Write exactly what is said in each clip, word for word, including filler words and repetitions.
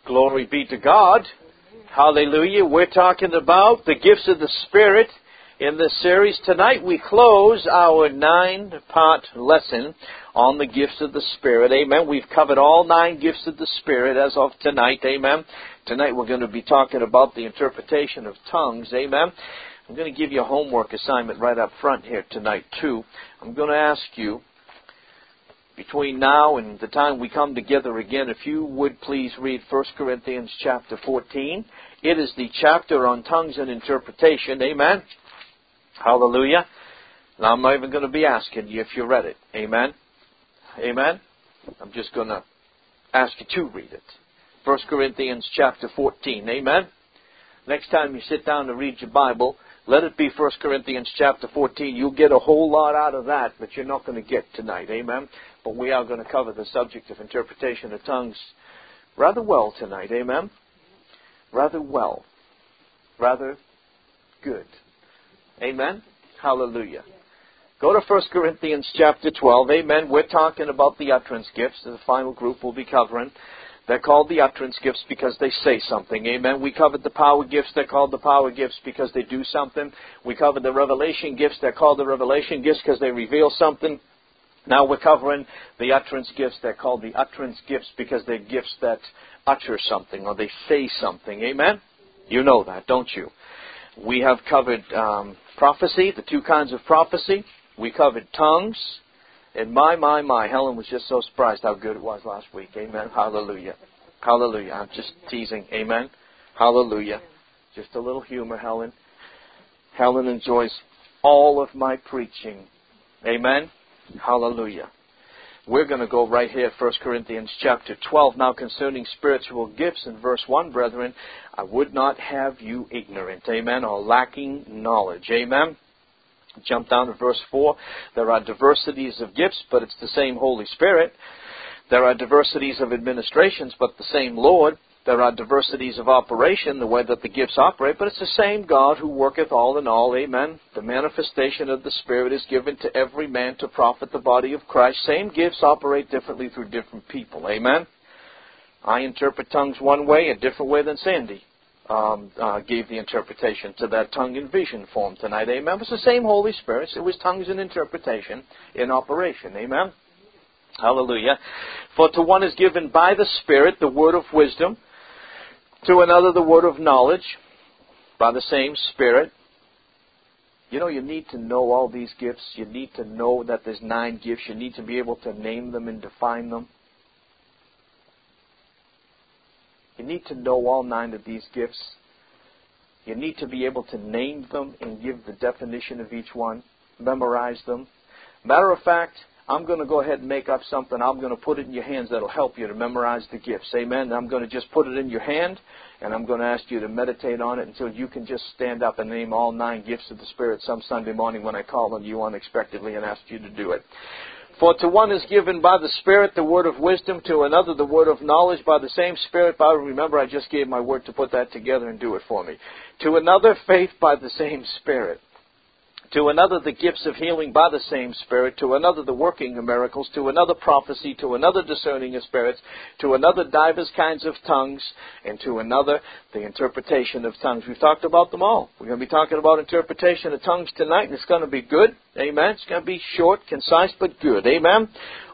Glory be to God. Hallelujah. We're talking about the gifts of the Spirit in this series. Tonight we close our nine-part lesson on the gifts of the Spirit. Amen. We've covered all nine gifts of the Spirit as of tonight. Amen. Tonight we're going to be talking about the interpretation of tongues. Amen. I'm going to give you a homework assignment right up front here tonight too. I'm going to ask you, between now and the time we come together again, if you would please read First Corinthians chapter fourteen. It is the chapter on tongues and interpretation. Amen. Hallelujah. Now I'm not even going to be asking you if you read it. Amen. Amen. I'm just going to ask you to read it. First Corinthians chapter fourteen. Amen. Next time you sit down to read your Bible, let it be First Corinthians chapter fourteen. You'll get a whole lot out of that, but you're not going to get tonight. Amen. But we are going to cover the subject of interpretation of tongues rather well tonight. Amen. Rather well. Rather good. Amen. Hallelujah. Go to First Corinthians chapter twelve. Amen. We're talking about the utterance gifts. The final group we'll be covering. They're called the utterance gifts because they say something. Amen. We covered the power gifts. They're called the power gifts because they do something. We covered the revelation gifts. They're called the revelation gifts because they reveal something. Now we're covering the utterance gifts. They're called the utterance gifts because they're gifts that utter something or they say something. Amen? You know that, don't you? We have covered um, prophecy, the two kinds of prophecy. We covered tongues. And my, my, my, Helen was just so surprised how good it was last week. Amen? Hallelujah. Hallelujah. I'm just teasing. Amen? Hallelujah. Just a little humor, Helen. Helen enjoys all of my preaching. Amen? Hallelujah. We're going to go right here, First Corinthians chapter twelve. Now concerning spiritual gifts, in verse one, brethren, I would not have you ignorant, amen, or lacking knowledge, amen. Jump down to verse four. There are diversities of gifts, but it's the same Holy Spirit. There are diversities of administrations, but the same Lord. There are diversities of operation, the way that the gifts operate, but it's the same God who worketh all in all. Amen. The manifestation of the Spirit is given to every man to profit the body of Christ. Same gifts operate differently through different people. Amen. I interpret tongues one way, a different way than Sandy um, uh, gave the interpretation to that tongue and vision form tonight. Amen. It's the same Holy Spirit. It was tongues and interpretation in operation. Amen. Hallelujah. For to one is given by the Spirit the word of wisdom, to another the word of knowledge by the same Spirit. You know, you need to know all these gifts. You need to know that there's nine gifts. You need to be able to name them and define them. You need to know all nine of these gifts. You need to be able to name them and give the definition of each one. Memorize them. Matter of fact, I'm going to go ahead and make up something. I'm going to put it in your hands that will help you to memorize the gifts. Amen. I'm going to just put it in your hand, and I'm going to ask you to meditate on it until you can just stand up and name all nine gifts of the Spirit some Sunday morning when I call on you unexpectedly and ask you to do it. For to one is given by the Spirit the word of wisdom, to another the word of knowledge by the same Spirit. By, remember, I just gave my word to put that together and do it for me. To another faith by the same Spirit. To another the gifts of healing by the same Spirit, to another the working of miracles, to another prophecy, to another discerning of spirits, to another divers kinds of tongues, and to another the interpretation of tongues. We've talked about them all. We're going to be talking about interpretation of tongues tonight, and it's going to be good. Amen. It's going to be short, concise, but good. Amen.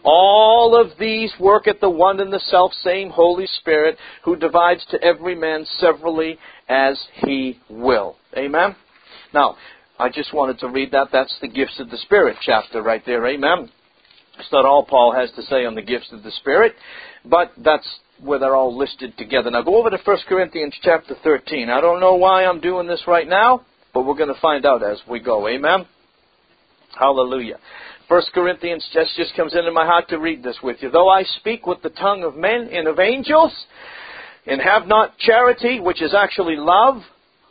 All of these work at the one and the self-same Holy Spirit, who divides to every man severally as He will. Amen. Now, I just wanted to read that. That's the gifts of the Spirit chapter right there. Amen. It's not all Paul has to say on the gifts of the Spirit, but that's where they're all listed together. Now go over to First Corinthians chapter thirteen. I don't know why I'm doing this right now, but we're going to find out as we go. Amen. Hallelujah. First Corinthians just, just comes into my heart to read this with you. Though I speak with the tongue of men and of angels, and have not charity, which is actually love,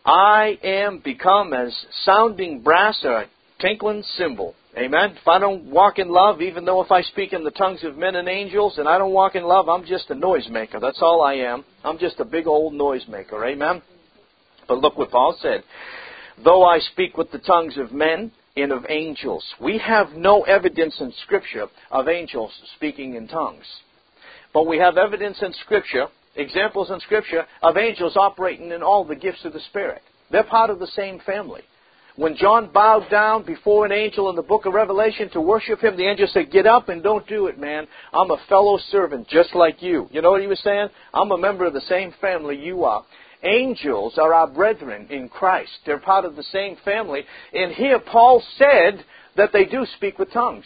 I am become as sounding brass or a tinkling cymbal. Amen. If I don't walk in love, even though if I speak in the tongues of men and angels and I don't walk in love, I'm just a noisemaker. That's all I am. I'm just a big old noisemaker. Amen. But look what Paul said. Though I speak with the tongues of men and of angels. We have no evidence in Scripture of angels speaking in tongues. But we have evidence in Scripture, examples in Scripture of angels operating in all the gifts of the Spirit. They're part of the same family. When John bowed down before an angel in the book of Revelation to worship him, the angel said, "Get up and don't do it, man. I'm a fellow servant just like you." You know what he was saying? I'm a member of the same family you are. Angels are our brethren in Christ. They're part of the same family. And here Paul said that they do speak with tongues.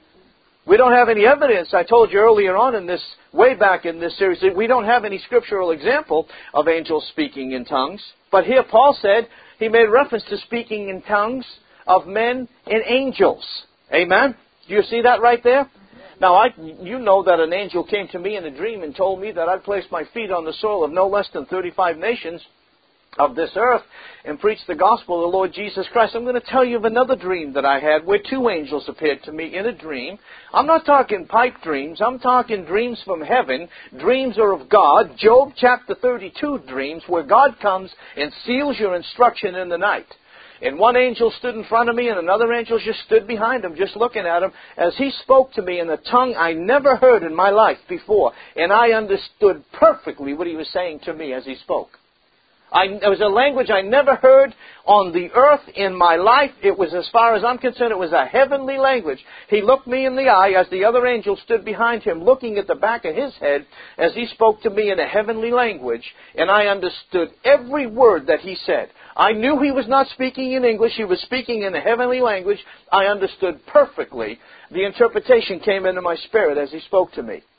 We don't have any evidence. I told you earlier on in this, way back in this series, that we don't have any scriptural example of angels speaking in tongues. But here Paul said, he made reference to speaking in tongues of men and angels. Amen? Do you see that right there? Now, I, you know that an angel came to me in a dream and told me that I'd place my feet on the soil of no less than thirty-five nations of this earth and preach the gospel of the Lord Jesus Christ. I'm going to tell you of another dream that I had where two angels appeared to me in a dream. I'm not talking pipe dreams. I'm talking dreams from heaven. Dreams are of God. Job chapter thirty-two dreams where God comes and seals your instruction in the night. And one angel stood in front of me and another angel just stood behind him, just looking at him, as he spoke to me in a tongue I never heard in my life before. And I understood perfectly what he was saying to me as he spoke. I, it was a language I never heard on the earth in my life. It was, as far as I'm concerned, it was a heavenly language. He looked me in the eye as the other angel stood behind him, looking at the back of his head as he spoke to me in a heavenly language, and I understood every word that he said. I knew he was not speaking in English. He was speaking in a heavenly language. I understood perfectly. The interpretation came into my spirit as he spoke to me.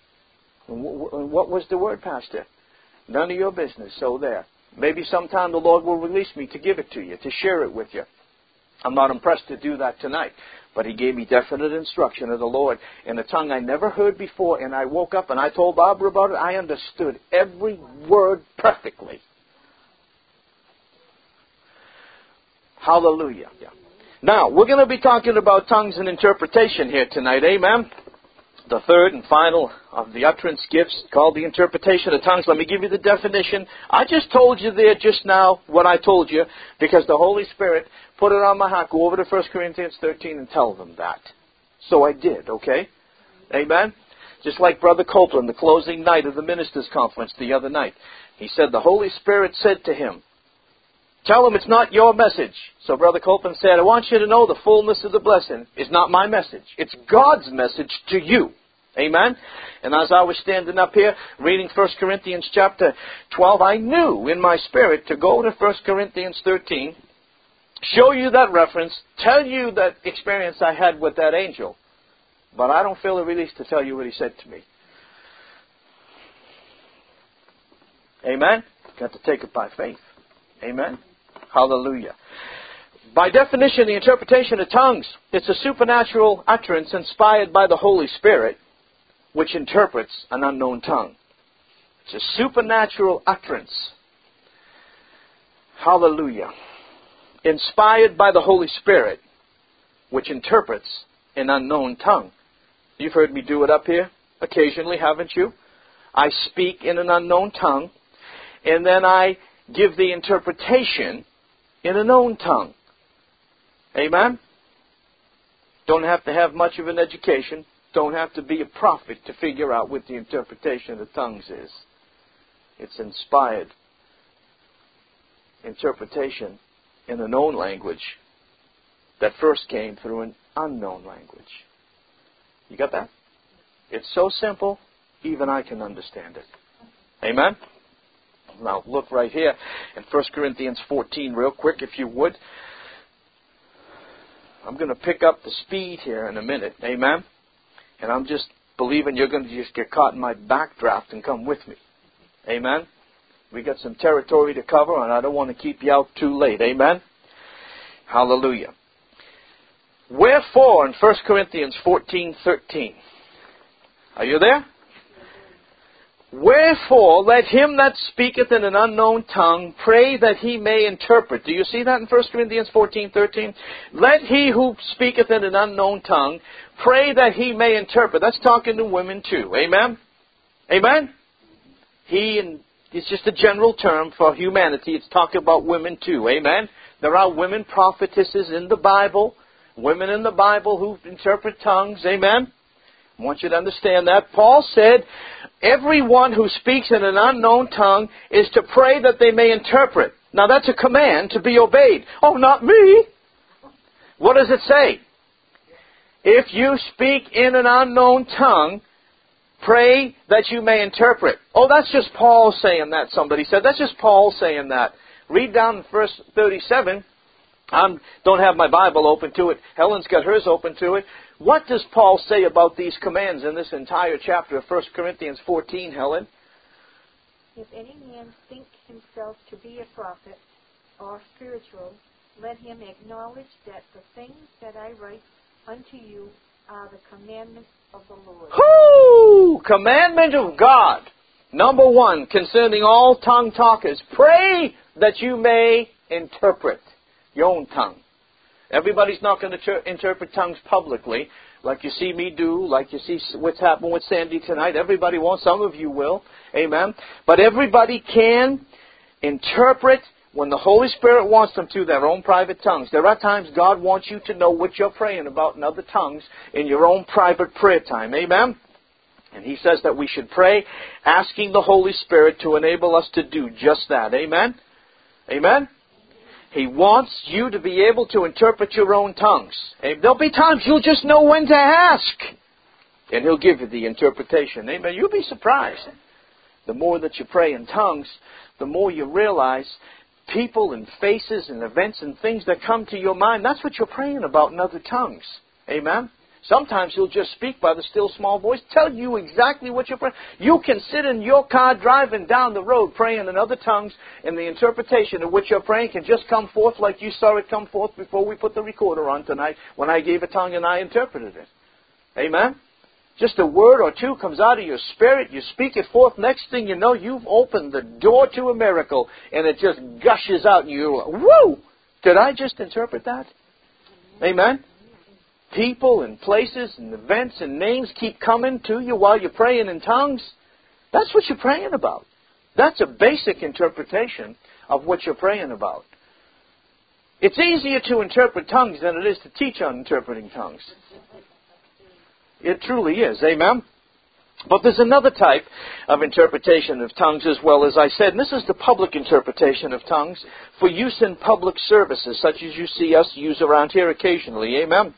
What was the word, Pastor? None of your business. So there. Maybe sometime the Lord will release me to give it to you, to share it with you. I'm not impressed to do that tonight. But he gave me definite instruction of the Lord in a tongue I never heard before. And I woke up and I told Barbara about it. I understood every word perfectly. Hallelujah. Yeah. Now, we're going to be talking about tongues and interpretation here tonight. Amen. The third and final of the utterance gifts, called the interpretation of tongues. Let me give you the definition. I just told you there just now what I told you because the Holy Spirit put it on my heart. Go over to First Corinthians thirteen and tell them that. So I did, okay? Amen? Just like Brother Copeland, the closing night of the ministers' conference the other night. He said the Holy Spirit said to him, tell him it's not your message. So Brother Copeland said, I want you to know the fullness of the blessing is not my message. It's God's message to you. Amen? And as I was standing up here reading First Corinthians chapter twelve, I knew in my spirit to go to First Corinthians thirteen, show you that reference, tell you that experience I had with that angel. But I don't feel a release to tell you what he said to me. Amen? Got to take it by faith. Amen? Hallelujah. By definition, the interpretation of tongues, it's a supernatural utterance inspired by the Holy Spirit, which interprets an unknown tongue. It's a supernatural utterance. Hallelujah. Inspired by the Holy Spirit, which interprets an unknown tongue. You've heard me do it up here occasionally, haven't you? I speak in an unknown tongue, and then I give the interpretation in a known tongue. Amen? Don't have to have much of an education. Don't have to be a prophet to figure out what the interpretation of tongues is. It's inspired interpretation in a known language that first came through an unknown language. You got that? It's so simple, even I can understand it. Amen? Now, look right here in First Corinthians fourteen real quick, if you would. I'm going to pick up the speed here in a minute. Amen? And I'm just believing you're going to just get caught in my backdraft and come with me. Amen? We got some territory to cover, and I don't want to keep you out too late. Amen? Hallelujah. Wherefore, in First Corinthians fourteen thirteen. Are you there? Wherefore, let him that speaketh in an unknown tongue pray that he may interpret. Do you see that in First Corinthians fourteen thirteen? Let he who speaketh in an unknown tongue pray that he may interpret. That's talking to women too. Amen? Amen? He, and it's just a general term for humanity. It's talking about women too. Amen? There are women prophetesses in the Bible. Women in the Bible who interpret tongues. Amen? I want you to understand that. Paul said, everyone who speaks in an unknown tongue is to pray that they may interpret. Now that's a command to be obeyed. Oh, not me. What does it say? If you speak in an unknown tongue, pray that you may interpret. Oh, that's just Paul saying that, somebody said. That's just Paul saying that. Read down in verse thirty-seven. I don't have my Bible open to it. Helen's got hers open to it. What does Paul say about these commands in this entire chapter of First Corinthians fourteen, Helen? If any man think himself to be a prophet or spiritual, let him acknowledge that the things that I write unto you are the commandments of the Lord. Whoo! Commandment of God. Number one, concerning all tongue talkers, pray that you may interpret your own tongue. Everybody's not going to ter- interpret tongues publicly, like you see me do, like you see what's happening with Sandy tonight. Everybody won't. Some of you will. Amen. But everybody can interpret when the Holy Spirit wants them to, their own private tongues. There are times God wants you to know what you're praying about in other tongues in your own private prayer time. Amen? And He says that we should pray, asking the Holy Spirit to enable us to do just that. Amen? Amen? He wants you to be able to interpret your own tongues. There'll be times you'll just know when to ask. And He'll give you the interpretation. Amen? You'll be surprised. The more that you pray in tongues, the more you realize people and faces and events and things that come to your mind, that's what you're praying about in other tongues. Amen? Sometimes He'll just speak by the still small voice, tell you exactly what you're praying. You can sit in your car driving down the road praying in other tongues, and the interpretation of what you're praying can just come forth like you saw it come forth before we put the recorder on tonight when I gave a tongue and I interpreted it. Amen? Just a word or two comes out of your spirit, you speak it forth, next thing you know, you've opened the door to a miracle, and it just gushes out, and you, woo! Did I just interpret that? Amen? People and places and events and names keep coming to you while you're praying in tongues. That's what you're praying about. That's a basic interpretation of what you're praying about. It's easier to interpret tongues than it is to teach on interpreting tongues. It truly is. Amen? But there's another type of interpretation of tongues as well, as I said. And this is the public interpretation of tongues for use in public services, such as you see us use around here occasionally. Amen?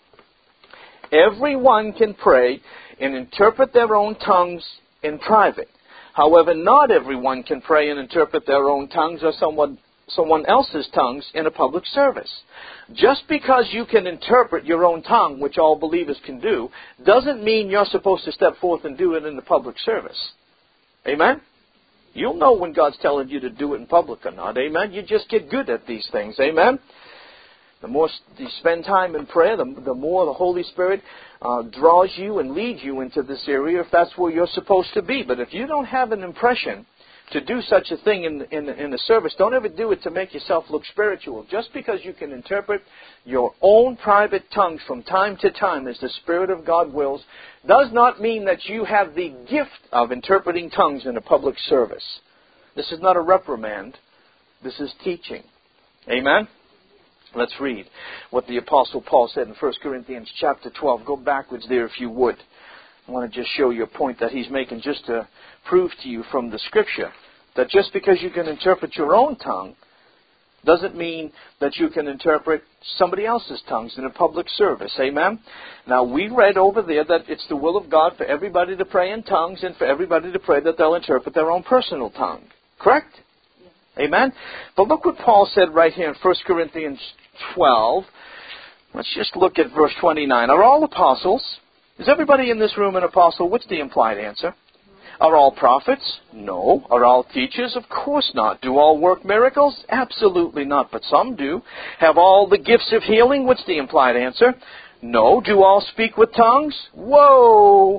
Everyone can pray and interpret their own tongues in private. However, not everyone can pray and interpret their own tongues or someone someone else's tongues in a public service. Just because you can interpret your own tongue, which all believers can do, doesn't mean you're supposed to step forth and do it in the public service. Amen? You'll know when God's telling you to do it in public or not. Amen? You just get good at these things. Amen? The more you spend time in prayer, the, the more the Holy Spirit uh, draws you and leads you into this area if that's where you're supposed to be. But if you don't have an impression to do such a thing in, in, in a service, don't ever do it to make yourself look spiritual. Just because you can interpret your own private tongues from time to time as the Spirit of God wills, does not mean that you have the gift of interpreting tongues in a public service. This is not a reprimand. This is teaching. Amen? Let's read what the Apostle Paul said in First Corinthians chapter twelve. Go backwards there if you would. I want to just show you a point that he's making just to prove to you from the Scripture that just because you can interpret your own tongue doesn't mean that you can interpret somebody else's tongues in a public service. Amen? Now, we read over there that it's the will of God for everybody to pray in tongues and for everybody to pray that they'll interpret their own personal tongue. Correct? Yes. Amen? But look what Paul said right here in First Corinthians twelve. Let's just look at verse twenty-nine. Are all apostles? Is everybody in this room an apostle? What's the implied answer? Are all prophets? No. Are all teachers? Of course not. Do all work miracles? Absolutely not, but some do. Have all the gifts of healing? What's the implied answer? No. Do all speak with tongues? Whoa!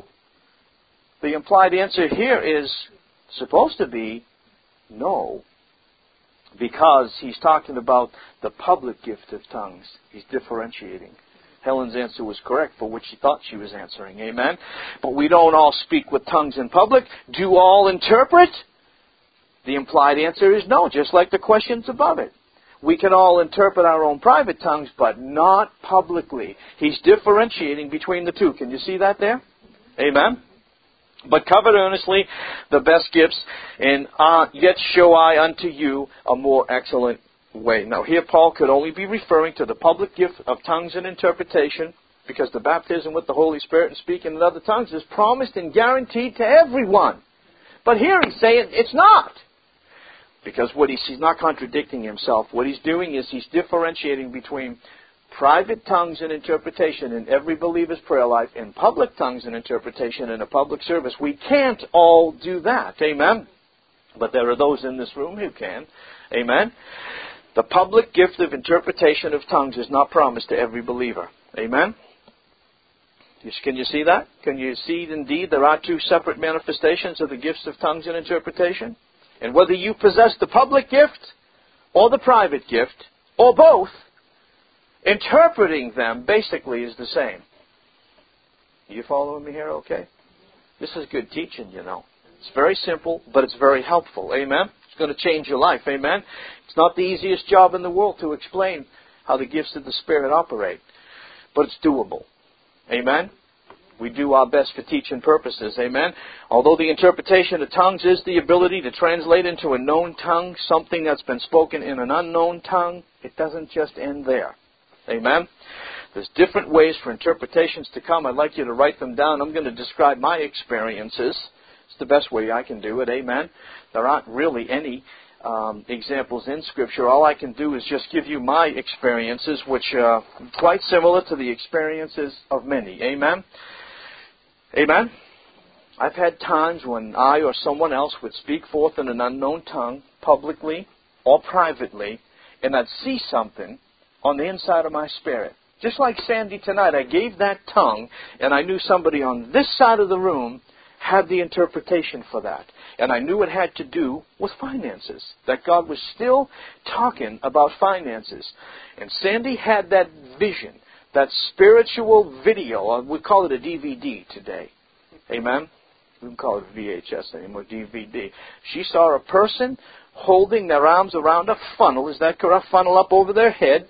The implied answer here is supposed to be no, because he's talking about the public gift of tongues. He's differentiating. Helen's answer was correct for what she thought she was answering. Amen? But we don't all speak with tongues in public. Do all interpret? The implied answer is no, just like the questions above it. We can all interpret our own private tongues, but not publicly. He's differentiating between the two. Can you see that there? Amen? But covet earnestly the best gifts, and uh, yet show I unto you a more excellent way. Now here Paul could only be referring to the public gift of tongues and interpretation, because the baptism with the Holy Spirit and speaking in other tongues is promised and guaranteed to everyone. But here he's saying it's not. Because what he's, he's not contradicting himself. What he's doing is he's differentiating between private tongues and interpretation in every believer's prayer life and public tongues and interpretation in a public service. We can't all do that. Amen? But there are those in this room who can. Amen? The public gift of interpretation of tongues is not promised to every believer. Amen? Can you see that? Can you see, indeed, there are two separate manifestations of the gifts of tongues and interpretation? And whether you possess the public gift or the private gift, or both, interpreting them basically is the same. Are you following me here okay? This is good teaching, you know. It's very simple, but it's very helpful. Amen? It's going to change your life. Amen? It's not the easiest job in the world to explain how the gifts of the Spirit operate, but it's doable. Amen? We do our best for teaching purposes. Amen? Although the interpretation of tongues is the ability to translate into a known tongue something that's been spoken in an unknown tongue, it doesn't just end there. Amen? There's different ways for interpretations to come. I'd like you to write them down. I'm going to describe my experiences. It's the best way I can do it. Amen? There aren't really any um, examples in Scripture. All I can do is just give you my experiences, which are quite similar to the experiences of many. Amen? Amen? I've had times when I or someone else would speak forth in an unknown tongue, publicly or privately, and I'd see something on the inside of my spirit. Just like Sandy tonight, I gave that tongue, and I knew somebody on this side of the room had the interpretation for that. And I knew it had to do with finances, that God was still talking about finances. And Sandy had that vision, that spiritual video. We call it a D V D today. Amen? We don't call it V H S anymore, D V D. She saw a person holding their arms around a funnel. Is that correct? Funnel up over their head.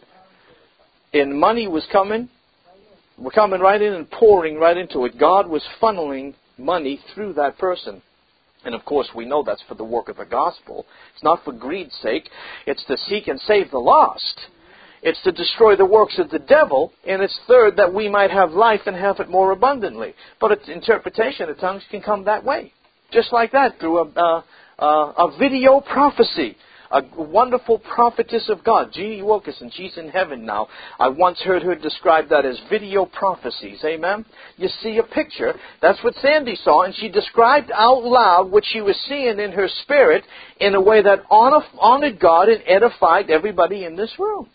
And money was coming. We're coming right in and pouring right into it. God was funneling money through that person. And of course, we know that's for the work of the gospel. It's not for greed's sake. It's to seek and save the lost. It's to destroy the works of the devil. And it's third, that we might have life and have it more abundantly. But its interpretation of tongues can come that way. Just like that, through a, uh, uh, a video prophecy. A wonderful prophetess of God, Jeannie Wilkerson. She's in heaven now. I once heard her describe that as video prophecies. Amen? You see a picture. That's what Sandy saw. And she described out loud what she was seeing in her spirit in a way that honored God and edified everybody in this room.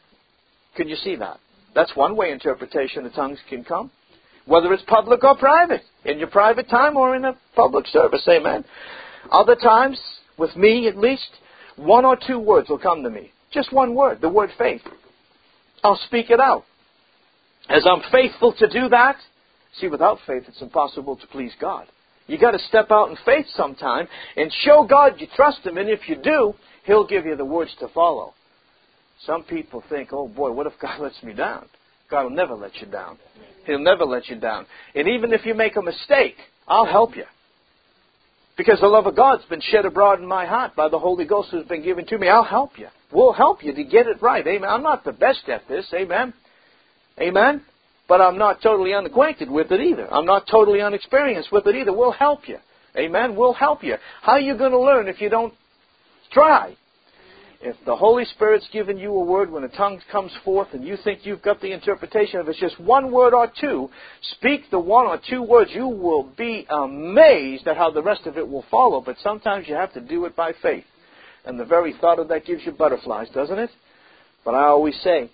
Can you see that? That's one way interpretation of tongues can come. Whether it's public or private. In your private time or in a public service. Amen? Other times, with me at least, one or two words will come to me. Just one word, the word faith. I'll speak it out. As I'm faithful to do that, see, without faith it's impossible to please God. You've got to step out in faith sometime and show God you trust Him, and if you do, He'll give you the words to follow. Some people think, oh boy, what if God lets me down? God will never let you down. He'll never let you down. And even if you make a mistake, I'll help you. Because the love of God's been shed abroad in my heart by the Holy Ghost who's been given to me. I'll help you. We'll help you to get it right. Amen. I'm not the best at this. Amen. Amen. But I'm not totally unacquainted with it either. I'm not totally unexperienced with it either. We'll help you. Amen. We'll help you. How are you going to learn if you don't try? If the Holy Spirit's given you a word when a tongue comes forth and you think you've got the interpretation, if it's just one word or two, speak the one or two words. You will be amazed at how the rest of it will follow. But sometimes you have to do it by faith. And the very thought of that gives you butterflies, doesn't it? But I always say,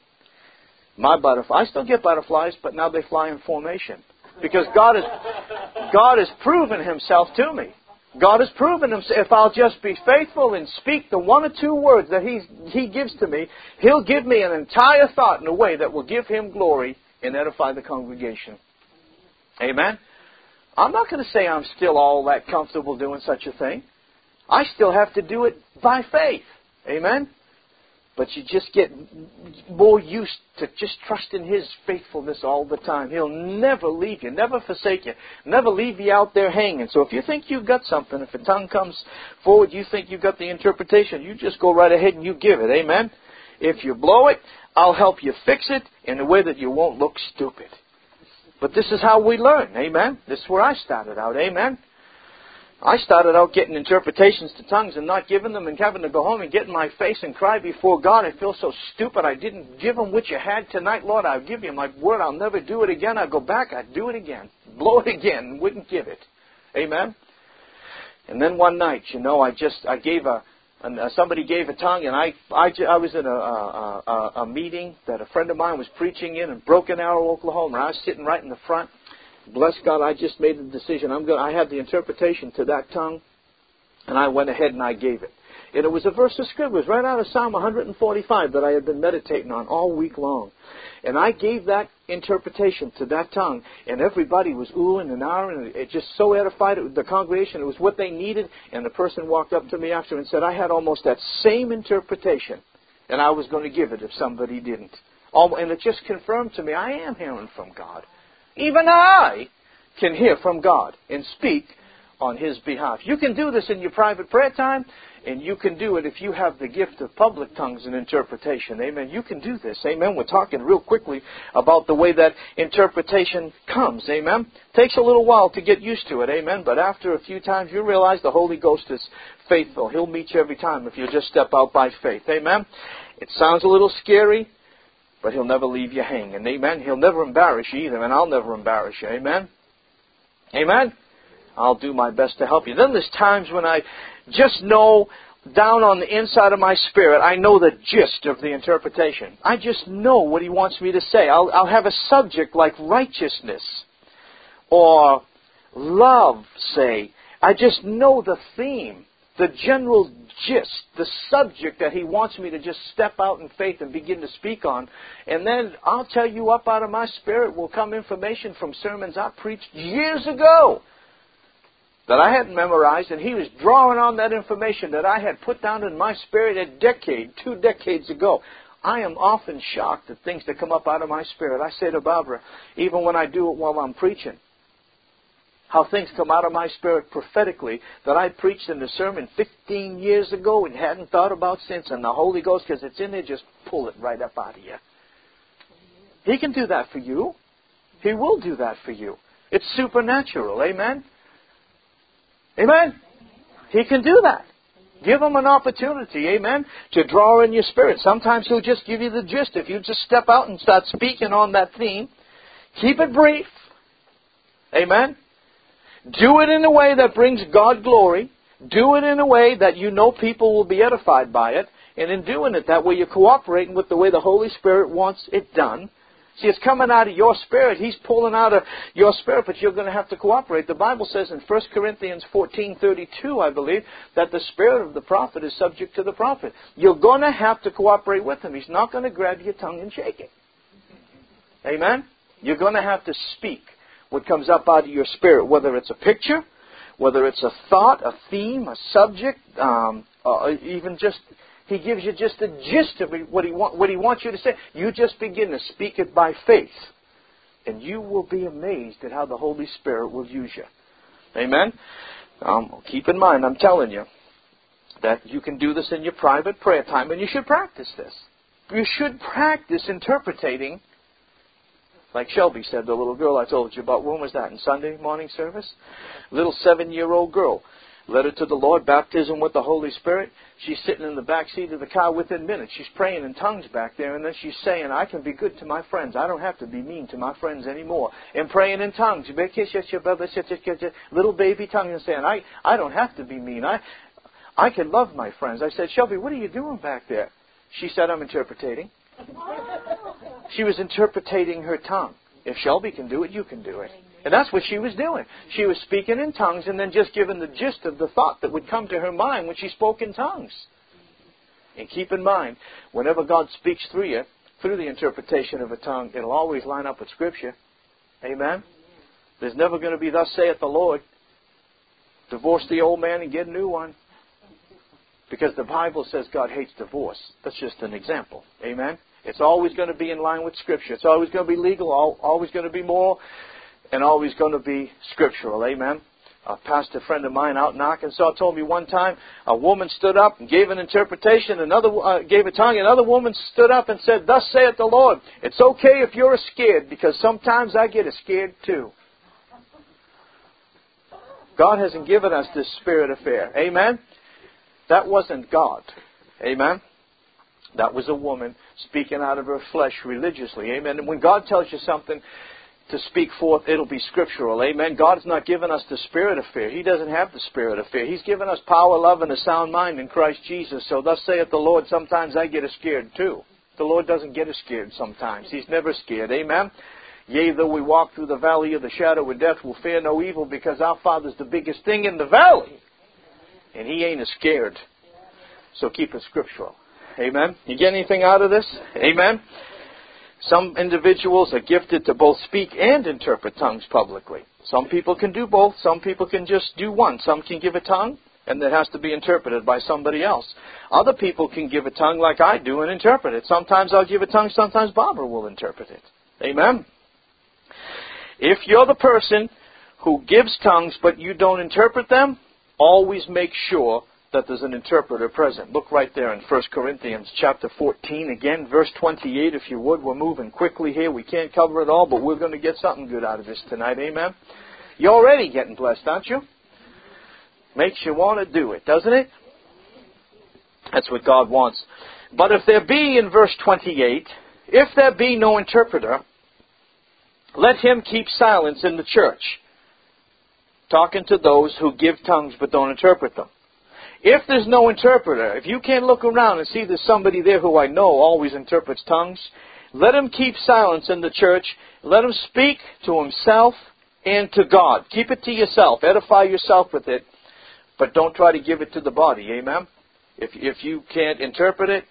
my butterflies, I still get butterflies, but now they fly in formation. Because God has, God has proven Himself to me. God has proven Himself. If I'll just be faithful and speak the one or two words that he's, He gives to me, He'll give me an entire thought in a way that will give Him glory and edify the congregation. Amen? I'm not going to say I'm still all that comfortable doing such a thing. I still have to do it by faith. Amen? But you just get more used to just trusting His faithfulness all the time. He'll never leave you, never forsake you, never leave you out there hanging. So if you think you've got something, if a tongue comes forward, you think you've got the interpretation, you just go right ahead and you give it. Amen? If you blow it, I'll help you fix it in a way that you won't look stupid. But this is how we learn. Amen? This is where I started out. Amen? I started out getting interpretations to tongues and not giving them and having to go home and get in my face and cry before God. I feel so stupid. I didn't give Him what you had tonight. Lord, I'll give you my word. I'll never do it again. I'll go back. I'd do it again. Blow it again. Wouldn't give it. Amen? And then one night, you know, I just, I gave a, and somebody gave a tongue, and I, I, I was in a, a, a, a meeting that a friend of mine was preaching in in Broken Arrow, Oklahoma. I was sitting right in the front. Bless God, I just made the decision. I'm going. I had the interpretation to that tongue, and I went ahead and I gave it. And it was a verse of Scripture. It was right out of Psalm one forty-five that I had been meditating on all week long. And I gave that interpretation to that tongue, and everybody was oohing and ahhing, and it just so edified it, the congregation. It was what they needed, and the person walked up to me after and said, I had almost that same interpretation, and I was going to give it if somebody didn't. And it just confirmed to me, I am hearing from God. Even I can hear from God and speak on His behalf. You can do this in your private prayer time, and you can do it if you have the gift of public tongues and interpretation. Amen. You can do this. Amen. We're talking real quickly about the way that interpretation comes. Amen. Takes a little while to get used to it. Amen. But after a few times, you realize the Holy Ghost is faithful. He'll meet you every time if you just step out by faith. Amen. It sounds a little scary, but He'll never leave you hanging. Amen. He'll never embarrass you either, and I'll never embarrass you. Amen. Amen. I'll do my best to help you. Then there's times when I just know down on the inside of my spirit, I know the gist of the interpretation. I just know what He wants me to say. I'll, I'll have a subject like righteousness or love, say. I just know the theme, the general gist, the subject that He wants me to just step out in faith and begin to speak on. And then I'll tell you, up out of my spirit will come information from sermons I preached years ago that I hadn't memorized, and He was drawing on that information that I had put down in my spirit a decade, two decades ago. I am often shocked at things that come up out of my spirit. I say to Barbara, even when I do it while I'm preaching, how things come out of my spirit prophetically that I preached in the sermon fifteen years ago and hadn't thought about since. And the Holy Ghost, because it's in there, just pull it right up out of you. He can do that for you. He will do that for you. It's supernatural. Amen? Amen? He can do that. Give Him an opportunity, amen, to draw in your spirit. Sometimes He'll just give you the gist. If you just step out and start speaking on that theme, keep it brief. Amen? Do it in a way that brings God glory. Do it in a way that you know people will be edified by it. And in doing it that way, you're cooperating with the way the Holy Spirit wants it done. See, it's coming out of your spirit. He's pulling out of your spirit, but you're going to have to cooperate. The Bible says in First Corinthians fourteen thirty-two, I believe, that the spirit of the prophet is subject to the prophet. You're going to have to cooperate with him. He's not going to grab your tongue and shake it. Amen? You're going to have to speak what comes up out of your spirit, whether it's a picture, whether it's a thought, a theme, a subject, um, uh, even just... He gives you just the gist of what he, want, what he wants you to say. You just begin to speak it by faith. And you will be amazed at how the Holy Spirit will use you. Amen? Um, keep in mind, I'm telling you, that you can do this in your private prayer time, and you should practice this. You should practice interpreting, like Shelby said, the little girl I told you about. When was that? In Sunday morning service? Little seven-year-old girl. Led her to the Lord, baptism with the Holy Spirit. She's sitting in the back seat of the car within minutes. She's praying in tongues back there, and then she's saying, I can be good to my friends. I don't have to be mean to my friends anymore. And praying in tongues. Little baby tongue, and saying, I, I don't have to be mean. I, I can love my friends. I said, Shelby, what are you doing back there? She said, I'm interpreting. She was interpreting her tongue. If Shelby can do it, you can do it. And that's what she was doing. She was speaking in tongues and then just giving the gist of the thought that would come to her mind when she spoke in tongues. And keep in mind, whenever God speaks through you, through the interpretation of a tongue, it'll always line up with Scripture. Amen? There's never going to be, thus saith the Lord, divorce the old man and get a new one. Because the Bible says God hates divorce. That's just an example. Amen? It's always going to be in line with Scripture. It's always going to be legal, always going to be moral, and always going to be scriptural. Amen? A pastor friend of mine out in Arkansas told me one time a woman stood up and gave an interpretation, another uh, gave a tongue, another woman stood up and said, "Thus saith the Lord, it's okay if you're scared, because sometimes I get scared too." God hasn't given us this spirit of fear. Amen? That wasn't God. Amen? That was a woman speaking out of her flesh religiously. Amen? And when God tells you something to speak forth, it'll be scriptural. Amen? God has not given us the spirit of fear. He doesn't have the spirit of fear. He's given us power, love, and a sound mind in Christ Jesus. So thus saith the Lord, sometimes I get scared too. The Lord doesn't get scared sometimes. He's never scared. Amen? Yea, though we walk through the valley of the shadow of death, we'll fear no evil, because our Father's the biggest thing in the valley. And He ain't scared. So keep it scriptural. Amen? You get anything out of this? Amen? Some individuals are gifted to both speak and interpret tongues publicly. Some people can do both. Some people can just do one. Some can give a tongue, and it has to be interpreted by somebody else. Other people can give a tongue like I do and interpret it. Sometimes I'll give a tongue. Sometimes Barbara will interpret it. Amen? If you're the person who gives tongues but you don't interpret them, always make sure that there's an interpreter present. Look right there in First Corinthians chapter fourteen, again, verse twenty-eight, if you would. We're moving quickly here. We can't cover it all, but we're going to get something good out of this tonight. Amen? You're already getting blessed, aren't you? Makes you want to do it, doesn't it? That's what God wants. But if there be, in verse twenty-eight, if there be no interpreter, let him keep silence in the church. Talking to those who give tongues but don't interpret them. If there's no interpreter, if you can't look around and see there's somebody there who I know always interprets tongues, let him keep silence in the church. Let him speak to himself and to God. Keep it to yourself. Edify yourself with it. But don't try to give it to the body. Amen? If, if you can't interpret it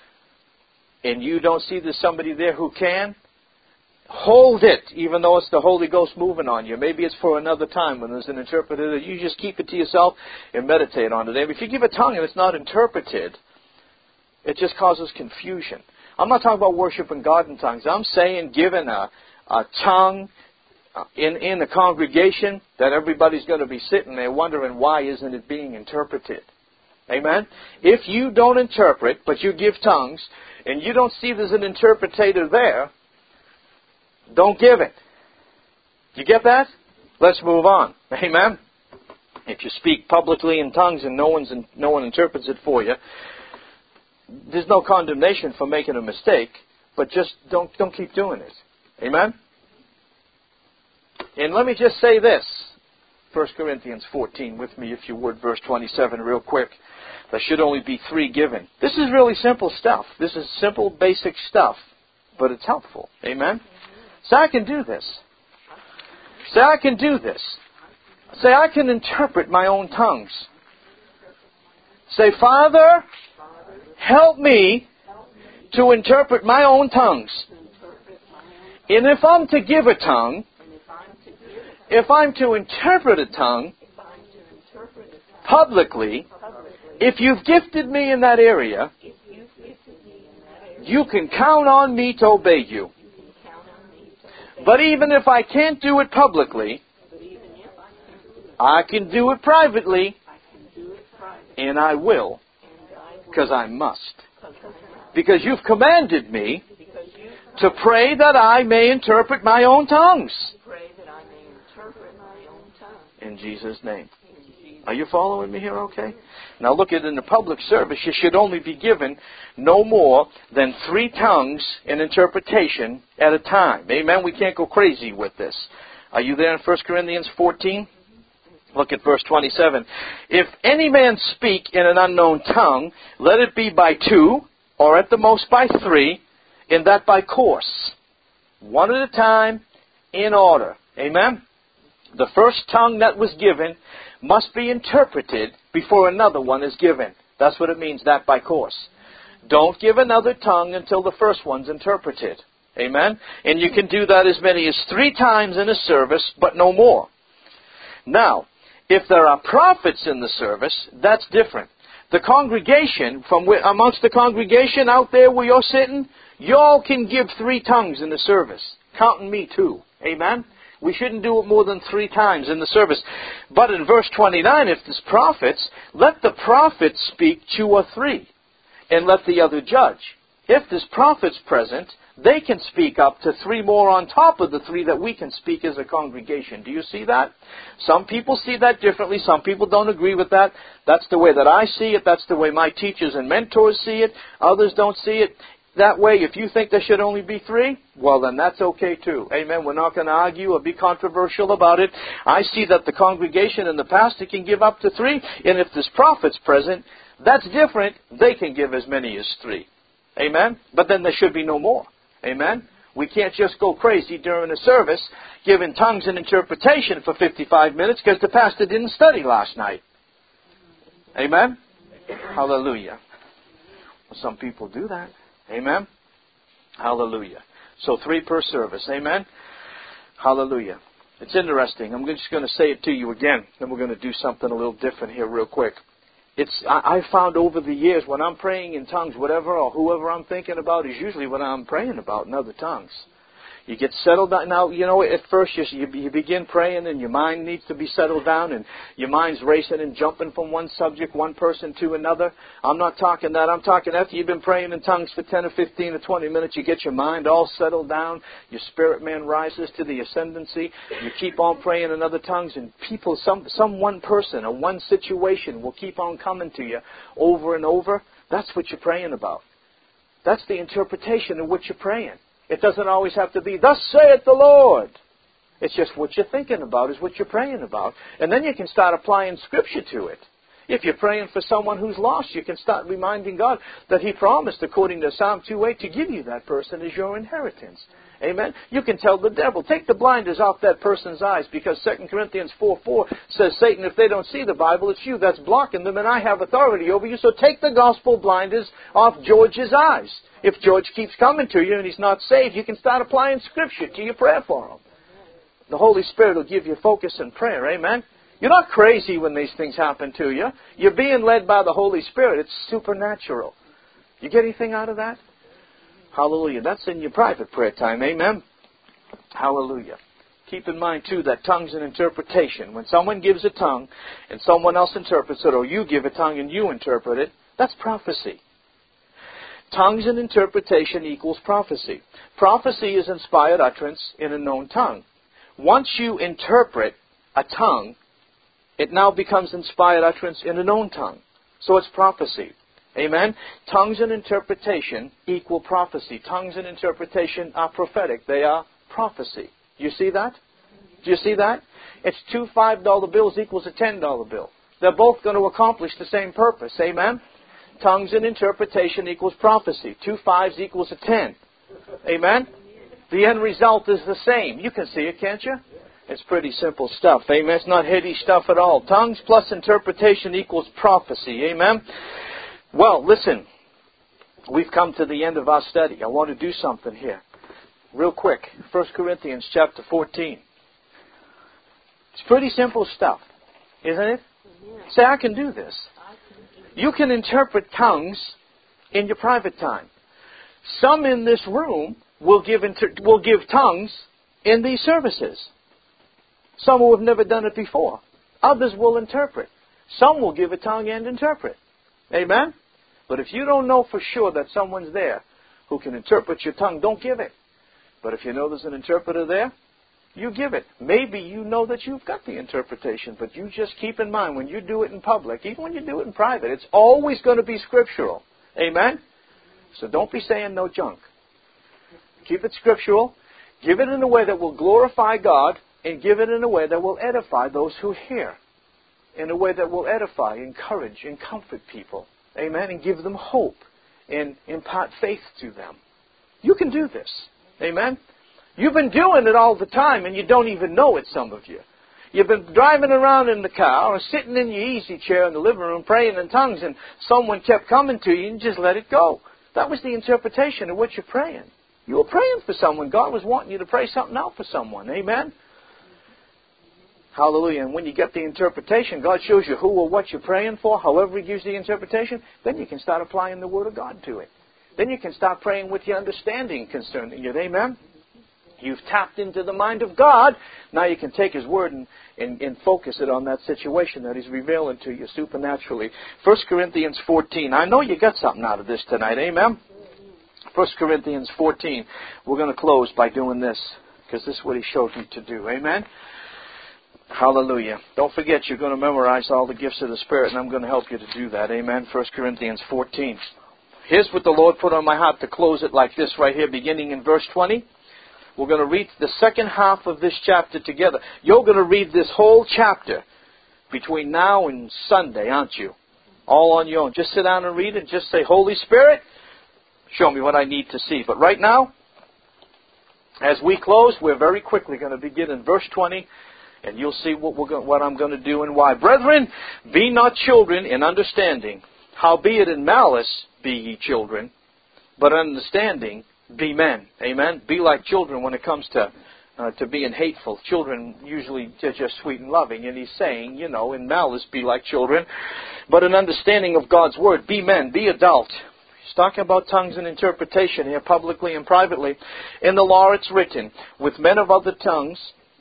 and you don't see there's somebody there who can, hold it, even though it's the Holy Ghost moving on you. Maybe it's for another time when there's an interpreter. You just keep it to yourself and meditate on it. If you give a tongue and it's not interpreted, it just causes confusion. I'm not talking about worshiping God in tongues. I'm saying giving a, a tongue in, in a congregation that everybody's going to be sitting there wondering why isn't it being interpreted. Amen? If you don't interpret, but you give tongues, and you don't see there's an interpreter there, don't give it. You get that? Let's move on. Amen? If you speak publicly in tongues and no one's in, no one interprets it for you, there's no condemnation for making a mistake, but just don't don't keep doing it. Amen? And let me just say this. First Corinthians fourteen with me, if you would, verse twenty-seven, real quick. There should only be three given. This is really simple stuff. This is simple, basic stuff, but it's helpful. Amen? Say, I can do this. Say, I can do this. Say, I can interpret my own tongues. Say, Father, help me to interpret my own tongues. And if I'm to give a tongue, if I'm to interpret a tongue publicly, if you've gifted me in that area, you can count on me to obey you. But even if I can't do it publicly, I can do it privately, and I will, because I must. Because you've commanded me to pray that I may interpret my own tongues. In Jesus' name. Are you following me here okay? Now look at in the public service, you should only be given no more than three tongues in interpretation at a time. Amen? We can't go crazy with this. Are you there in First Corinthians fourteen? Look at verse twenty-seven. If any man speak in an unknown tongue, let it be by two, or at the most by three, and that by course. One at a time, in order. Amen? The first tongue that was given must be interpreted before another one is given. That's what it means, that by course. Don't give another tongue until the first one's interpreted. Amen? And you can do that as many as three times in a service, but no more. Now, if there are prophets in the service, that's different. The congregation, from where, amongst the congregation out there where you're sitting, y'all can give three tongues in the service. Counting me too. Amen? We shouldn't do it more than three times in the service. But in verse twenty-nine, if there's prophets, let the prophets speak two or three, and let the other judge. If there's prophets present, they can speak up to three more on top of the three that we can speak as a congregation. Do you see that? Some people see that differently. Some people don't agree with that. That's the way that I see it. That's the way my teachers and mentors see it. Others don't see it that way. If you think there should only be three, well, then that's okay too. Amen. We're not going to argue or be controversial about it. I see that the congregation and the pastor can give up to three, and if there's prophets present, that's different. They can give as many as three. Amen. But then there should be no more. Amen. We can't just go crazy during a service giving tongues and interpretation for fifty-five minutes because the pastor didn't study last night. Amen. Hallelujah. Well, some people do that. Amen. Hallelujah. So three per service. Amen. Hallelujah. It's interesting. I'm just going to say it to you again. Then we're going to do something a little different here real quick. It's I, I found over the years when I'm praying in tongues, whatever or whoever I'm thinking about is usually what I'm praying about in other tongues. You get settled down. Now, you know, at first you, you begin praying and your mind needs to be settled down and your mind's racing and jumping from one subject, one person to another. I'm not talking that. I'm talking after you've been praying in tongues for ten or fifteen or twenty minutes, you get your mind all settled down. Your spirit man rises to the ascendancy. You keep on praying in other tongues and people, some, some one person or one situation will keep on coming to you over and over. That's what you're praying about. That's the interpretation of what you're praying. It doesn't always have to be, thus saith the Lord. It's just what you're thinking about is what you're praying about. And then you can start applying Scripture to it. If you're praying for someone who's lost, you can start reminding God that He promised, according to Psalm two eight, to give you that person as your inheritance. Amen? You can tell the devil, take the blinders off that person's eyes, because Second Corinthians four four says, Satan, if they don't see the Bible, it's you that's blocking them, and I have authority over you, so take the gospel blinders off George's eyes. If George keeps coming to you and he's not saved, you can start applying Scripture to your prayer for him. The Holy Spirit will give you focus in prayer. Amen? You're not crazy when these things happen to you. You're being led by the Holy Spirit. It's supernatural. You get anything out of that? Hallelujah. That's in your private prayer time. Amen? Hallelujah. Keep in mind, too, that tongues and interpretation. When someone gives a tongue and someone else interprets it, or you give a tongue and you interpret it, that's prophecy. Tongues and interpretation equals prophecy. Prophecy is inspired utterance in a known tongue. Once you interpret a tongue, it now becomes inspired utterance in a known tongue. So it's prophecy. Amen? Tongues and interpretation equal prophecy. Tongues and interpretation are prophetic. They are prophecy. Do you see that? Do you see that? It's two five dollar bills equals a ten dollar bill. They're both going to accomplish the same purpose. Amen? Tongues and interpretation equals prophecy. Two fives equals a ten. Amen? The end result is the same. You can see it, can't you? It's pretty simple stuff. Amen? It's not heady stuff at all. Tongues plus interpretation equals prophecy. Amen? Well, listen. We've come to the end of our study. I want to do something here. Real quick. First Corinthians chapter fourteen. It's pretty simple stuff. Isn't it? Say, I can do this. You can interpret tongues in your private time. Some in this room will give inter- will give tongues in these services. Some who have never done it before. Others will interpret. Some will give a tongue and interpret. Amen? But if you don't know for sure that someone's there who can interpret your tongue, don't give it. But if you know there's an interpreter there, you give it. Maybe you know that you've got the interpretation, but you just keep in mind when you do it in public, even when you do it in private, it's always going to be scriptural. Amen? So don't be saying no junk. Keep it scriptural. Give it in a way that will glorify God, and give it in a way that will edify those who hear. In a way that will edify, encourage, and comfort people. Amen? And give them hope and impart faith to them. You can do this. Amen? You've been doing it all the time and you don't even know it, some of you. You've been driving around in the car or sitting in your easy chair in the living room praying in tongues and someone kept coming to you and you just let it go. That was the interpretation of what you're praying. You were praying for someone. God was wanting you to pray something out for someone. Amen? Hallelujah. And when you get the interpretation, God shows you who or what you're praying for, however He gives the interpretation, then you can start applying the Word of God to it. Then you can start praying with your understanding concerning it. Amen? You've tapped into the mind of God. Now you can take His Word and, and, and focus it on that situation that He's revealing to you supernaturally. First Corinthians fourteen. I know you got something out of this tonight. Amen? First Corinthians fourteen. We're going to close by doing this, because this is what He showed me to do. Amen? Hallelujah. Don't forget, you're going to memorize all the gifts of the Spirit, and I'm going to help you to do that. Amen? First Corinthians fourteen. Here's what the Lord put on my heart to close it like this right here, beginning in verse twenty. We're going to read the second half of this chapter together. You're going to read this whole chapter between now and Sunday, aren't you? All on your own. Just sit down and read it. Just say, Holy Spirit, show me what I need to see. But right now, as we close, we're very quickly going to begin in verse twenty. And you'll see what, we're going, what I'm going to do and why. Brethren, be not children in understanding. Howbeit in malice be ye children. But understanding, be men. Amen? Be like children when it comes to uh, to being hateful. Children usually are just sweet and loving. And He's saying, you know, in malice be like children. But in understanding of God's Word, be men, be adult. He's talking about tongues and interpretation here, publicly and privately. In the law it's written, with men of other tongues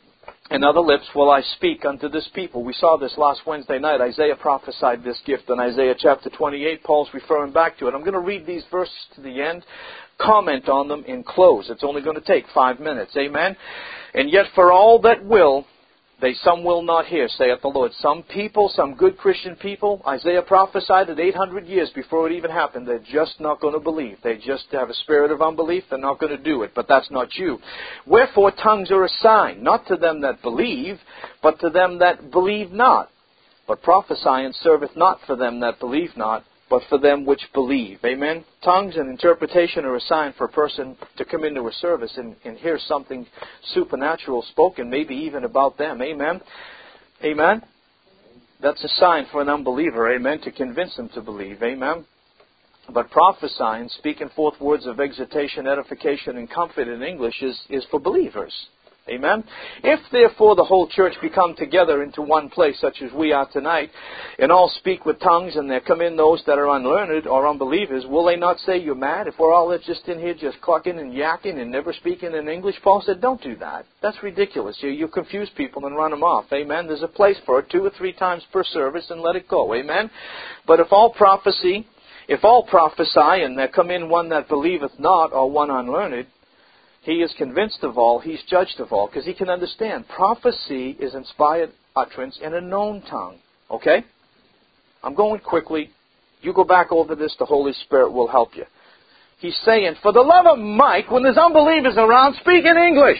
and other lips will I speak unto this people. We saw this last Wednesday night. Isaiah prophesied this gift in Isaiah chapter twenty-eight. Paul's referring back to it. I'm going to read these verses to the end, comment on them, and close. It's only going to take five minutes. Amen? And yet for all that will, they some will not hear, saith the Lord. Some people, some good Christian people, Isaiah prophesied it eight hundred years before it even happened. They're just not going to believe. They just have a spirit of unbelief. They're not going to do it. But that's not you. Wherefore tongues are a sign, not to them that believe, but to them that believe not. But prophesying serveth not for them that believe not, but for them which believe. Amen? Tongues and interpretation are a sign for a person to come into a service and, and hear something supernatural spoken, maybe even about them. Amen? Amen? That's a sign for an unbeliever. Amen? To convince them to believe. Amen? But prophesying, speaking forth words of exhortation, edification, and comfort in English is, is for believers. Amen? If therefore the whole church be come together into one place, such as we are tonight, and all speak with tongues, and there come in those that are unlearned or unbelievers, will they not say you're mad? If we're all just in here just clucking and yakking and never speaking in English, Paul said, don't do that. That's ridiculous. You, you confuse people and run them off. Amen? There's a place for it, two or three times per service, and let it go. Amen? But if all prophecy, if all prophesy, and there come in one that believeth not, or one unlearned, he is convinced of all, he's judged of all, because he can understand. Prophecy is inspired utterance in a known tongue. Okay? I'm going quickly. You go back over this, the Holy Spirit will help you. He's saying, for the love of Mike, when there's unbelievers around, speak in English.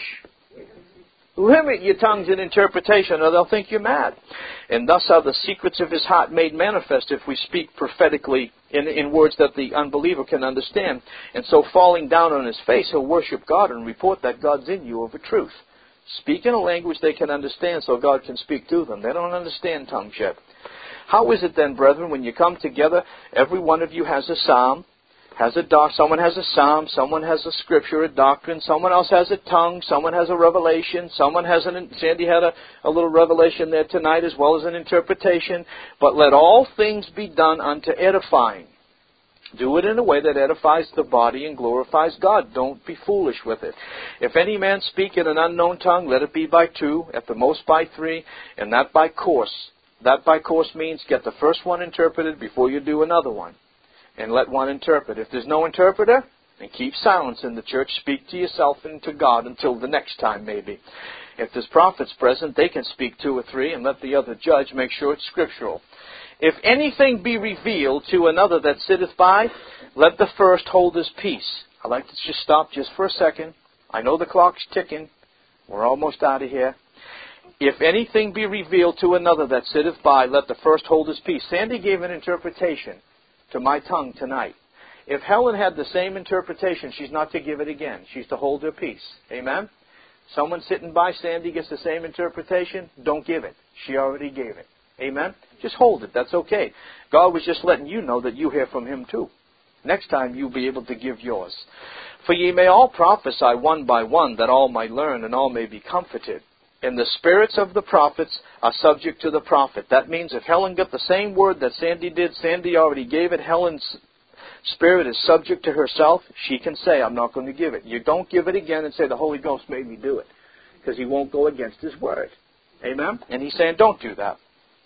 Limit your tongues in interpretation, or they'll think you're mad. And thus are the secrets of his heart made manifest if we speak prophetically in, in words that the unbeliever can understand. And so falling down on his face, he'll worship God and report that God's in you of a truth. Speak in a language they can understand so God can speak to them. They don't understand tongues yet. How is it then, brethren, when you come together, every one of you has a psalm, has a doc, someone has a psalm, someone has a scripture, a doctrine, someone else has a tongue, someone has a revelation, someone has an, Sandy had a, a little revelation there tonight as well as an interpretation. But let all things be done unto edifying. Do it in a way that edifies the body and glorifies God. Don't be foolish with it. If any man speak in an unknown tongue, let it be by two, at the most by three, and that by course. That by course means get the first one interpreted before you do another one. And let one interpret. If there's no interpreter, then keep silence in the church. Speak to yourself and to God until the next time maybe. If there's prophets present, they can speak two or three and let the other judge. Make sure it's scriptural. If anything be revealed to another that sitteth by, let the first hold his peace. I'd like to just stop just for a second. I know the clock's ticking. We're almost out of here. If anything be revealed to another that sitteth by, let the first hold his peace. Sandy gave an interpretation to my tongue tonight. If Helen had the same interpretation, she's not to give it again. She's to hold her peace. Amen? Someone sitting by Sandy gets the same interpretation, don't give it. She already gave it. Amen? Just hold it. That's okay. God was just letting you know that you hear from Him too. Next time you'll be able to give yours. For ye may all prophesy one by one, that all might learn and all may be comforted. and the spirits of the prophets are subject to the prophet. That means if Helen got the same word that Sandy did, Sandy already gave it, Helen's spirit is subject to herself, she can say, I'm not going to give it. You don't give it again and say, the Holy Ghost made me do it, because he won't go against his word. Amen? And he's saying, don't do that.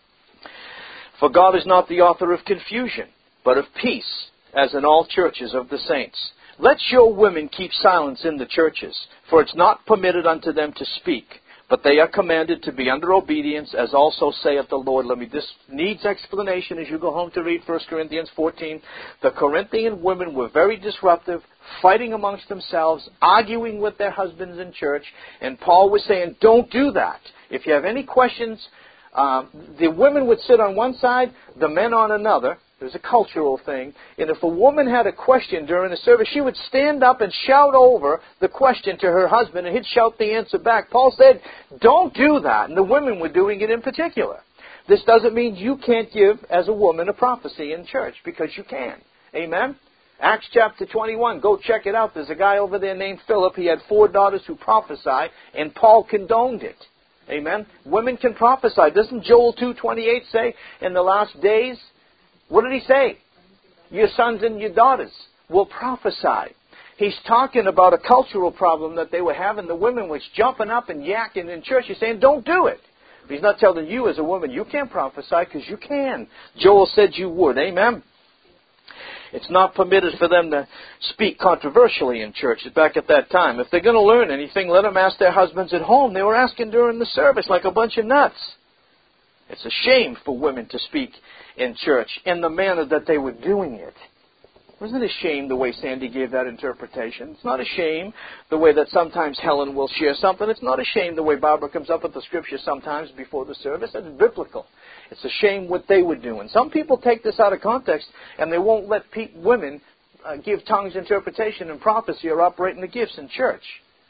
For God is not the author of confusion, but of peace, as in all churches of the saints. Let your women keep silence in the churches, for it's not permitted unto them to speak, but they are commanded to be under obedience, as also saith the Lord. Let me, this needs explanation as you go home to read First Corinthians fourteen. The Corinthian women were very disruptive, fighting amongst themselves, arguing with their husbands in church, and Paul was saying, don't do that. If you have any questions, uh, the women would sit on one side, the men on another. There's a cultural thing. And if a woman had a question during the service, she would stand up and shout over the question to her husband, and he'd shout the answer back. Paul said, don't do that. And the women were doing it in particular. This doesn't mean you can't give, as a woman, a prophecy in church, because you can. Amen? Acts chapter twenty-one, go check it out. There's a guy over there named Philip. He had four daughters who prophesied, and Paul condoned it. Amen? Women can prophesy. Doesn't Joel two twenty-eight say, in the last days, what did he say? Your sons and your daughters will prophesy. He's talking about a cultural problem that they were having. The women was jumping up and yakking in church. He's saying, don't do it. He's not telling you as a woman, you can't prophesy, because you can. Joel said you would. Amen. It's not permitted for them to speak controversially in church back at that time. If they're going to learn anything, let them ask their husbands at home. They were asking during the service like a bunch of nuts. It's a shame for women to speak in church in the manner that they were doing it. Wasn't it a shame the way Sandy gave that interpretation? It's not a shame the way that sometimes Helen will share something. It's not a shame the way Barbara comes up with the scripture sometimes before the service. It's biblical. It's a shame what they were doing. Some people take this out of context and they won't let pe- women uh, give tongues interpretation and prophecy or operate in the gifts in church.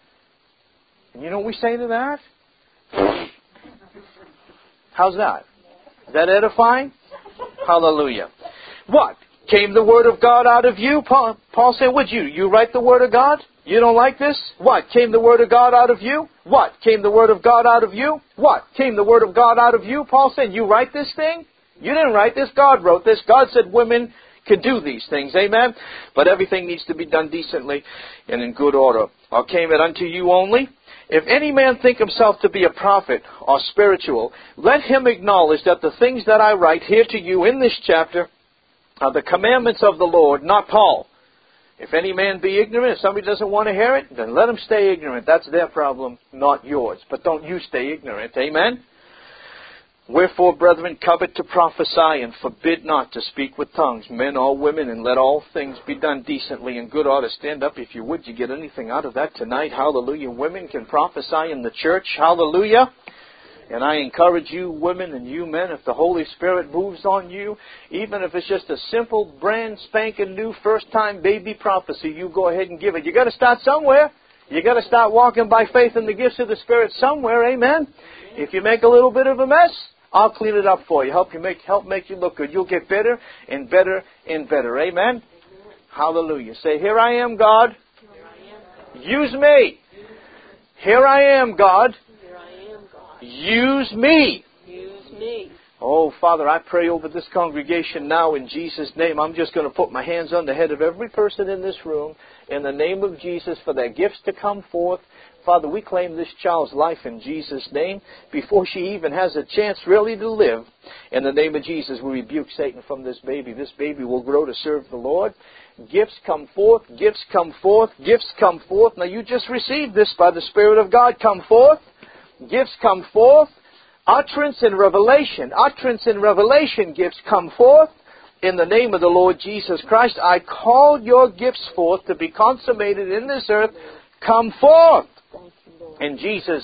And you know what we say to that? How's that? Is that edifying? Hallelujah. What? Came the word of God out of you? Paul, Paul said, would you? You write the word of God? You don't like this? What? Came the word of God out of you? What? Came the word of God out of you? What? Came the word of God out of you? Paul said, you write this thing? You didn't write this. God wrote this. God said women could do these things. Amen? But everything needs to be done decently and in good order. Or came it unto you only? If any man think himself to be a prophet or spiritual, let him acknowledge that the things that I write here to you in this chapter are the commandments of the Lord, not Paul. If any man be ignorant, if somebody doesn't want to hear it, then let him stay ignorant. That's their problem, not yours. But don't you stay ignorant. Amen? Wherefore, brethren, covet to prophesy, and forbid not to speak with tongues, men or women, and let all things be done decently and good order. Stand up if you would. You get anything out of that tonight? Hallelujah. Women can prophesy in the church. Hallelujah. And I encourage you women and you men, if the Holy Spirit moves on you, even if it's just a simple, brand spanking new first-time baby prophecy, you go ahead and give it. You got to start somewhere. You got to start walking by faith in the gifts of the Spirit somewhere. Amen. If you make a little bit of a mess, I'll clean it up for you. Help you make help make you look good. You'll get better and better and better. Amen. Hallelujah. Say, here I am, God. Use me. Here I am, God. Use me. Use me. Oh, Father, I pray over this congregation now in Jesus' name. I'm just going to put my hands on the head of every person in this room in the name of Jesus for their gifts to come forth. Father, we claim this child's life in Jesus' name before she even has a chance really to live. In the name of Jesus, we rebuke Satan from this baby. This baby will grow to serve the Lord. Gifts come forth. Gifts come forth. Gifts come forth. Now, you just received this by the Spirit of God. Come forth. Gifts come forth. Utterance and revelation. Utterance and revelation gifts come forth. In the name of the Lord Jesus Christ, I call your gifts forth to be consummated in this earth. Come forth. In Jesus'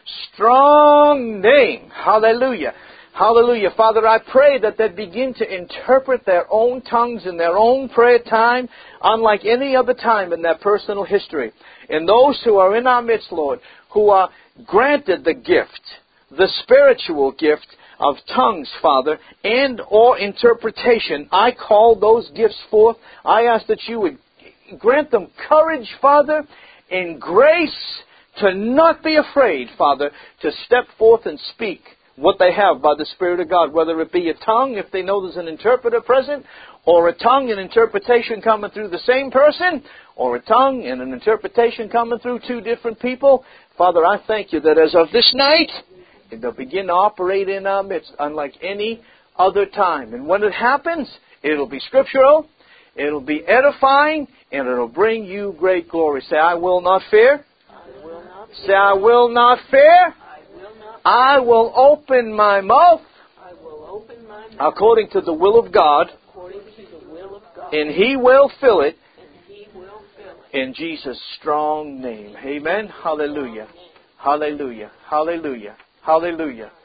strong name. Hallelujah. Hallelujah. Father, I pray that they begin to interpret their own tongues in their own prayer time, unlike any other time in their personal history. And those who are in our midst, Lord, who are granted the gift, the spiritual gift of tongues, Father, and or interpretation, I call those gifts forth. I ask that you would grant them courage, Father, and grace to not be afraid, Father, to step forth and speak what they have by the Spirit of God, whether it be a tongue, if they know there's an interpreter present, or a tongue and interpretation coming through the same person, or a tongue and an interpretation coming through two different people. Father, I thank you that as of this night, they'll begin to operate in our midst unlike any other time. And when it happens, it'll be scriptural, it'll be edifying, and it'll bring you great glory. Say, I will not fear. I will not fear. Say, I will not fear. I will not fear. I will open my mouth. I will open my mouth. According to the will of God. According to the will of God. And He will fill it. And He will fill it. In Jesus' strong name. Amen. Hallelujah. Hallelujah. Hallelujah. Hallelujah.